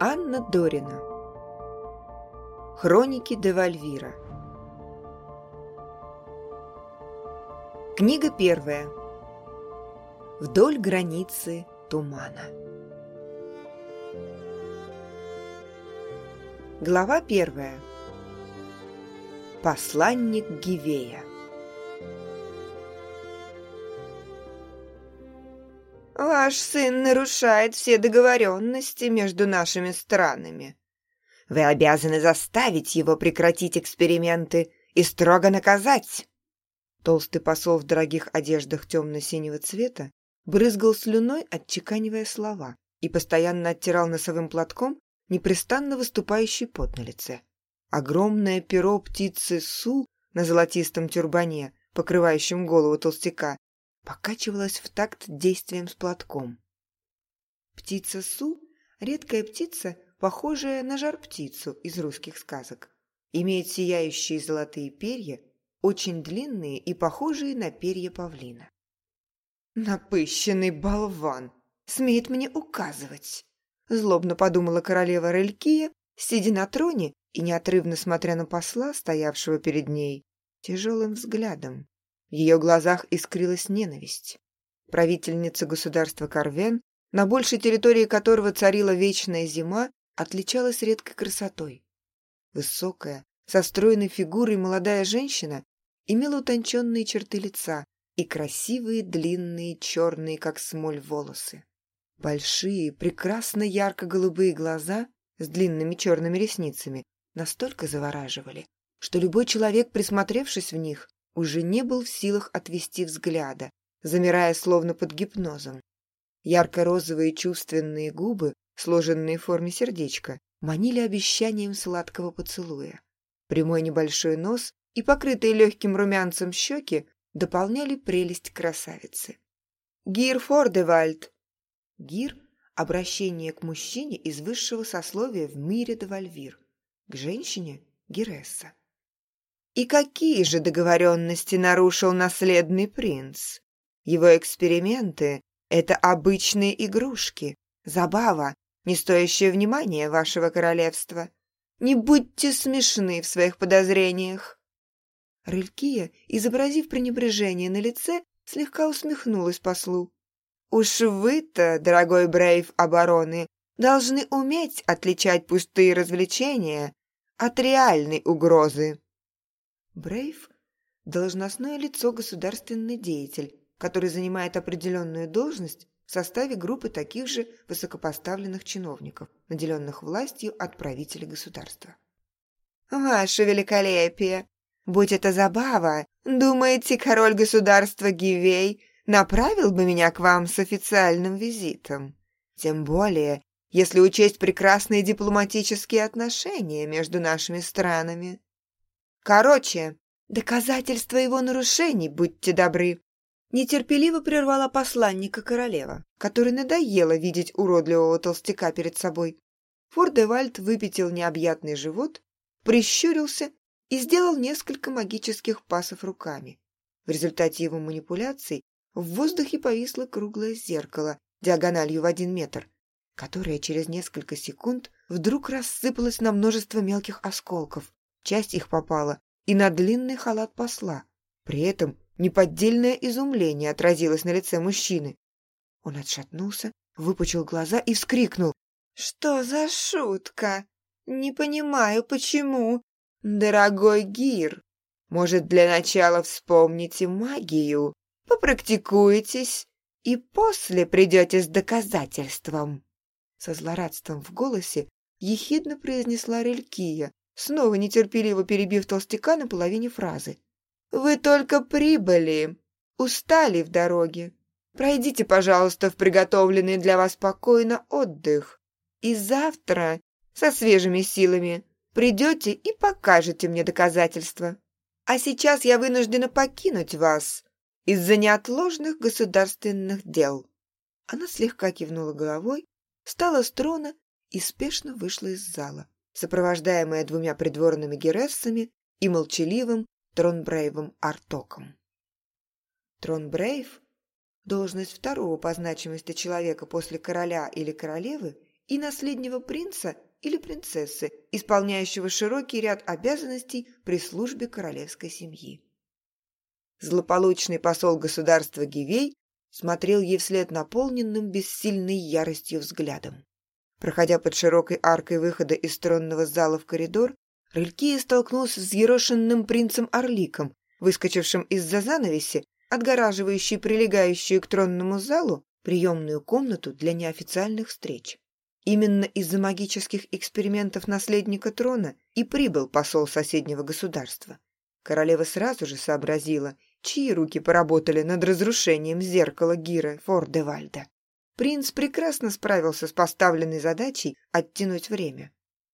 Анна Дорина. Хроники де Вальвира. Книга первая. Вдоль границы тумана. Глава первая. Посланник Гивея. Ваш сын нарушает все договоренности между нашими странами. Вы обязаны заставить его прекратить эксперименты и строго наказать. Толстый посол в дорогих одеждах темно-синего цвета брызгал слюной, отчеканивая слова, и постоянно оттирал носовым платком непрестанно выступающий пот на лице. Огромное перо птицы Су на золотистом тюрбане, покрывающем голову толстяка, покачивалась в такт действием с платком. Птица Су — редкая птица, похожая на жар-птицу из русских сказок. Имеет сияющие золотые перья, очень длинные и похожие на перья павлина. «Напыщенный болван! Смеет мне указывать!» — злобно подумала королева Релькия, сидя на троне и неотрывно смотря на посла, стоявшего перед ней, тяжелым взглядом. В ее глазах искрилась ненависть. Правительница государства Карвен, на большей территории которого царила вечная зима, отличалась редкой красотой. Высокая, со стройной фигурой молодая женщина имела утонченные черты лица и красивые, длинные, черные, как смоль, волосы. Большие, прекрасно ярко-голубые глаза с длинными черными ресницами настолько завораживали, что любой человек, присмотревшись в них, уже не был в силах отвести взгляда, замирая словно под гипнозом. Ярко-розовые чувственные губы, сложенные в форме сердечка, манили обещанием сладкого поцелуя. Прямой небольшой нос и покрытые легким румянцем щеки дополняли прелесть красавицы. «Гир Фордевальд!» Гир — обращение к мужчине из высшего сословия в мире де Вальвир, к женщине — Гиресса. И какие же договоренности нарушил наследный принц? Его эксперименты — это обычные игрушки, забава, не стоящая внимания вашего королевства. Не будьте смешны в своих подозрениях. Релькия, изобразив пренебрежение на лице, слегка усмехнулась послу. Уж вы-то, дорогой Брейв обороны, должны уметь отличать пустые развлечения от реальной угрозы. Брейв – должностное лицо, государственный деятель, который занимает определенную должность в составе группы таких же высокопоставленных чиновников, наделенных властью от правителя государства. «Ваше великолепие! Будь это забава, думаете, король государства Гивей направил бы меня к вам с официальным визитом? Тем более, если учесть прекрасные дипломатические отношения между нашими странами. Короче, доказательства его нарушений, будьте добры!» Нетерпеливо прервала посланника королева, которой надоело видеть уродливого толстяка перед собой. Фордевальд выпятил необъятный живот, прищурился и сделал несколько магических пасов руками. В результате его манипуляций в воздухе повисло круглое зеркало диагональю в 1 метр, которое через несколько секунд вдруг рассыпалось на множество мелких осколков. Часть их попала и на длинный халат посла. При этом неподдельное изумление отразилось на лице мужчины. Он отшатнулся, выпучил глаза и вскрикнул. «Что за шутка? Не понимаю, почему. Дорогой Гир, может, для начала вспомните магию, попрактикуетесь и после придете с доказательством?» Со злорадством в голосе ехидно произнесла Релькия, снова нетерпеливо перебив толстяка на половине фразы. «Вы только прибыли, устали в дороге. Пройдите, пожалуйста, в приготовленный для вас покой на отдых. И завтра со свежими силами придете и покажете мне доказательства. А сейчас я вынуждена покинуть вас из-за неотложных государственных дел». Она слегка кивнула головой, встала с трона и спешно вышла из зала, сопровождаемая 2 придворными гирессами и молчаливым Тронбрейвом Артоком. Тронбрейв — должность второго по значимости человека после короля или королевы и наследнего принца или принцессы, исполняющего широкий ряд обязанностей при службе королевской семьи. Злополучный посол государства Гивей смотрел ей вслед наполненным бессильной яростью взглядом. Проходя под широкой аркой выхода из тронного зала в коридор, Рылькия столкнулся с взъерошенным принцем Орликом, выскочившим из-за занавеси, отгораживающей прилегающую к тронному залу приемную комнату для неофициальных встреч. Именно из-за магических экспериментов наследника трона и прибыл посол соседнего государства. Королева сразу же сообразила, чьи руки поработали над разрушением зеркала Гира Фордевальда. Принц прекрасно справился с поставленной задачей оттянуть время.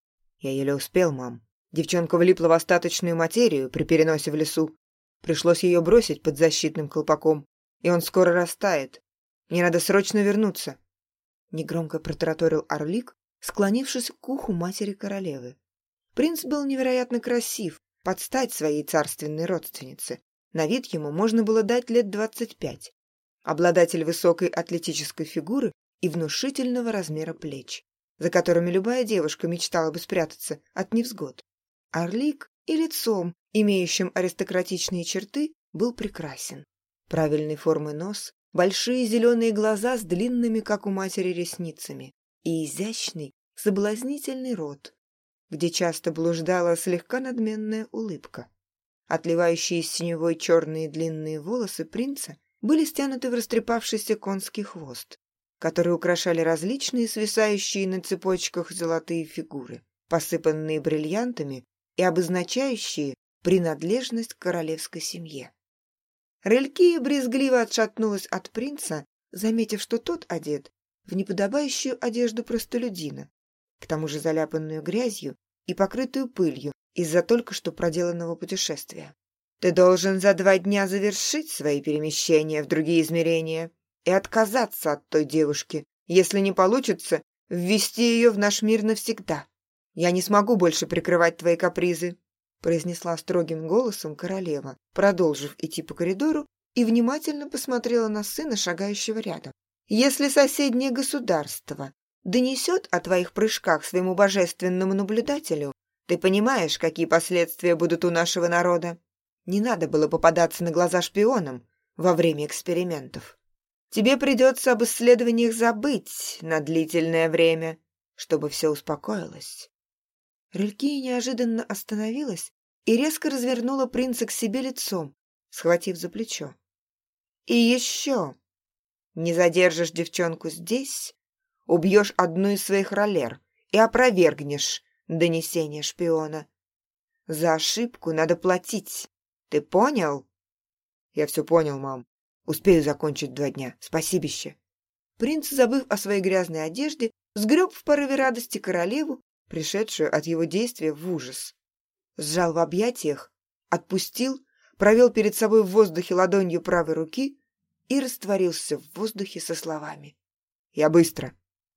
«Я еле успел, мам. Девчонка влипла в остаточную материю при переносе в лесу. Пришлось ее бросить под защитным колпаком, и он скоро растает. Мне надо срочно вернуться», — негромко протараторил Орлик, склонившись к уху матери королевы. Принц был невероятно красив, под стать своей царственной родственнице. На вид ему можно было дать лет 25. Обладатель высокой атлетической фигуры и внушительного размера плеч, за которыми любая девушка мечтала бы спрятаться от невзгод. Орлик и лицом, имеющим аристократичные черты, был прекрасен. Правильной формы нос, большие зеленые глаза с длинными, как у матери, ресницами и изящный, соблазнительный рот, где часто блуждала слегка надменная улыбка. Отливающие синевой черные длинные волосы принца были стянуты в растрепавшийся конский хвост, который украшали различные свисающие на цепочках золотые фигуры, посыпанные бриллиантами и обозначающие принадлежность к королевской семье. Рылькия брезгливо отшатнулась от принца, заметив, что тот одет в неподобающую одежду простолюдина, к тому же заляпанную грязью и покрытую пылью из-за только что проделанного путешествия. «Ты должен за 2 дня завершить свои перемещения в другие измерения и отказаться от той девушки, если не получится ввести ее в наш мир навсегда. Я не смогу больше прикрывать твои капризы», произнесла строгим голосом королева, продолжив идти по коридору и внимательно посмотрела на сына, шагающего рядом. «Если соседнее государство донесет о твоих прыжках своему божественному наблюдателю, ты понимаешь, какие последствия будут у нашего народа. Не надо было попадаться на глаза шпионам во время экспериментов. Тебе придется об исследованиях забыть на длительное время, чтобы все успокоилось». Рылькия неожиданно остановилась и резко развернула принца к себе лицом, схватив за плечо. «И еще! Не задержишь девчонку здесь, убьешь одну из своих ролер и опровергнешь донесение шпиона. За ошибку надо платить. Ты понял?» «Я все понял, мам. Успею закончить 2 дня. Спасибище». Принц, забыв о своей грязной одежде, сгреб в порыве радости королеву, пришедшую от его действия в ужас. Сжал в объятиях, отпустил, провел перед собой в воздухе ладонью правой руки и растворился в воздухе со словами: «Я быстро».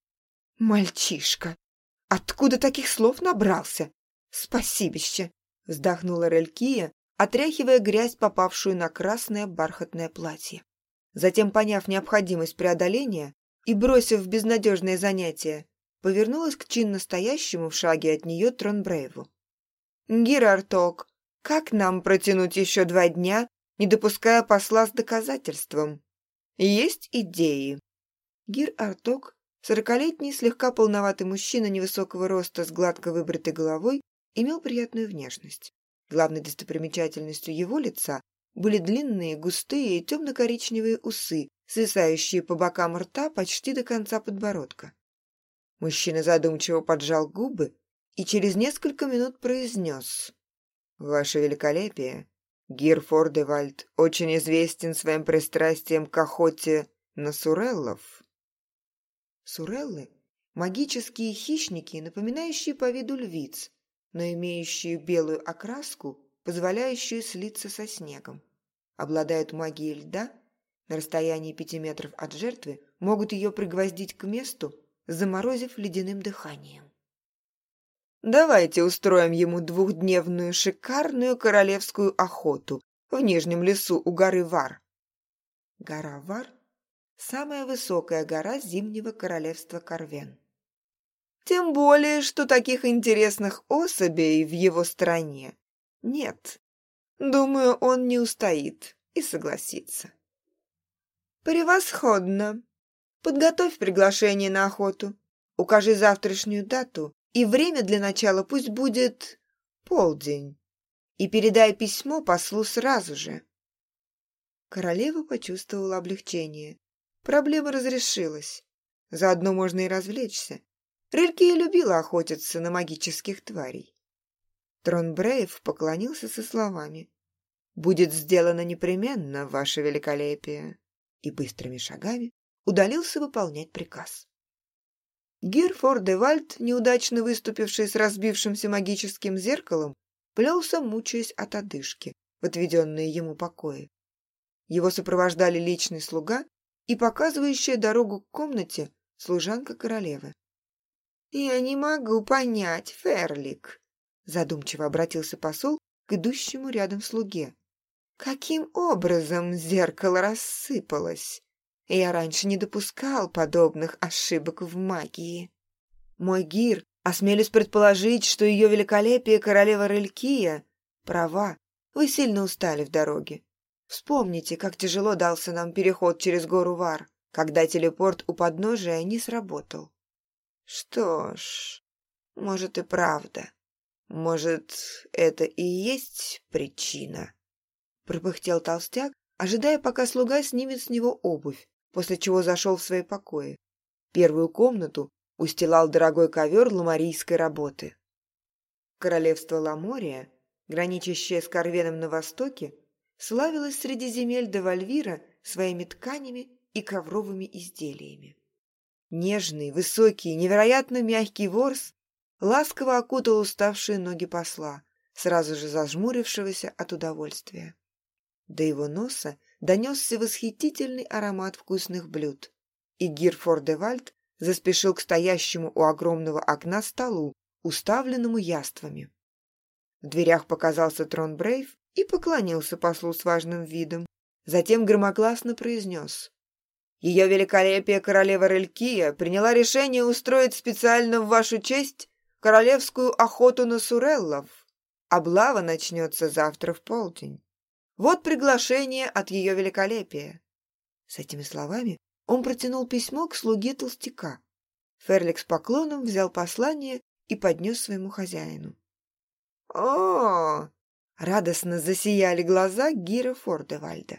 «Мальчишка! Откуда таких слов набрался? Спасибище!» вздохнула Рылькия, отряхивая грязь, попавшую на красное бархатное платье. Затем, поняв необходимость преодоления и бросив безнадежное занятие, повернулась к чинно стоящему в шаге от нее Тронбрейву. «Гир Арток, как нам протянуть еще 2 дня, не допуская посла с доказательством? Есть идеи?» Гир Арток, 40-летний, слегка полноватый мужчина невысокого роста с гладко выбритой головой, имел приятную внешность. Главной достопримечательностью его лица были длинные, густые и темно-коричневые усы, свисающие по бокам рта почти до конца подбородка. Мужчина задумчиво поджал губы и через несколько минут произнес: «Ваше великолепие, Гир Фордевальд очень известен своим пристрастием к охоте на суреллов». Суреллы – магические хищники, напоминающие по виду львиц, но имеющие белую окраску, позволяющую слиться со снегом. Обладают магией льда, на расстоянии 5 метров от жертвы могут ее пригвоздить к месту, заморозив ледяным дыханием. «Давайте устроим ему 2-дневную шикарную королевскую охоту в Нижнем лесу у горы Вар». Гора Вар – самая высокая гора Зимнего королевства Корвен. Тем более, что таких интересных особей в его стране нет. Думаю, он не устоит и согласится. Превосходно. Подготовь приглашение на охоту. Укажи завтрашнюю дату, и время для начала пусть будет полдень. И передай письмо послу сразу же. Королева почувствовала облегчение. Проблема разрешилась. Заодно можно и развлечься. Релькия любила охотиться на магических тварей. Тронбрейв поклонился со словами: «Будет сделано непременно, ваше великолепие», и быстрыми шагами удалился выполнять приказ. Гир де Вальд, неудачно выступивший с разбившимся магическим зеркалом, плелся, мучаясь от одышки, в отведенные ему покои. Его сопровождали личный слуга и показывающая дорогу к комнате служанка королевы. «Я не могу понять, Ферлик», — задумчиво обратился посол к идущему рядом слуге. «Каким образом зеркало рассыпалось? Я раньше не допускал подобных ошибок в магии». «Мой гир, осмелюсь предположить, что ее великолепие королева Релькия права. Вы сильно устали в дороге. Вспомните, как тяжело дался нам переход через гору Вар, когда телепорт у подножия не сработал». «Что ж, может и правда. Может, это и есть причина?» Пропыхтел толстяк, ожидая, пока слуга снимет с него обувь, после чего зашел в свои покои. Первую комнату устилал дорогой ковер ламорийской работы. Королевство Ламория, граничащее с Корвеном на востоке, славилось среди земель де Вальвира своими тканями и ковровыми изделиями. Нежный, высокий, невероятно мягкий ворс ласково окутал уставшие ноги посла, сразу же зажмурившегося от удовольствия. До его носа донесся восхитительный аромат вкусных блюд, и Гир де Вальд заспешил к стоящему у огромного окна столу, уставленному яствами. В дверях показался Тронбрейв и поклонился послу с важным видом, затем громогласно произнес: «Ее великолепие королева Релькия приняла решение устроить специально в вашу честь королевскую охоту на суреллов. Облава начнется завтра в полдень. Вот приглашение от ее великолепия». С этими словами он протянул письмо к слуге толстяка. Ферлик с поклоном взял послание и поднес своему хозяину. «О!» — радостно засияли глаза Гира де Вальда.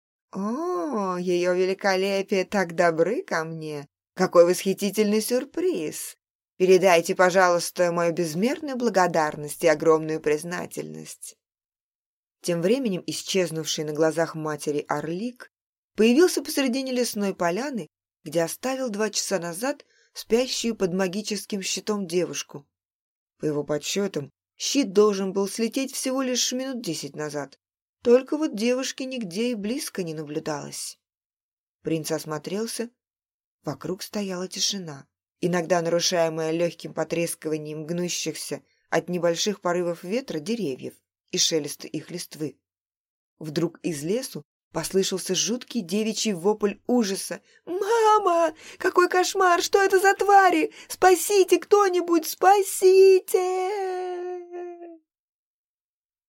«О, ее великолепие так добры ко мне! Какой восхитительный сюрприз! Передайте, пожалуйста, мою безмерную благодарность и огромную признательность». Тем временем исчезнувший на глазах матери Орлик появился посредине лесной поляны, где оставил 2 часа назад спящую под магическим щитом девушку. По его подсчетам, щит должен был слететь всего лишь минут 10 назад. Только вот девушки нигде и близко не наблюдалось. Принц осмотрелся. Вокруг стояла тишина, иногда нарушаемая легким потрескиванием гнущихся от небольших порывов ветра деревьев и шелеста их листвы. Вдруг из лесу послышался жуткий девичий вопль ужаса. «Мама! Какой кошмар! Что это за твари? Спасите кто-нибудь! Спасите!»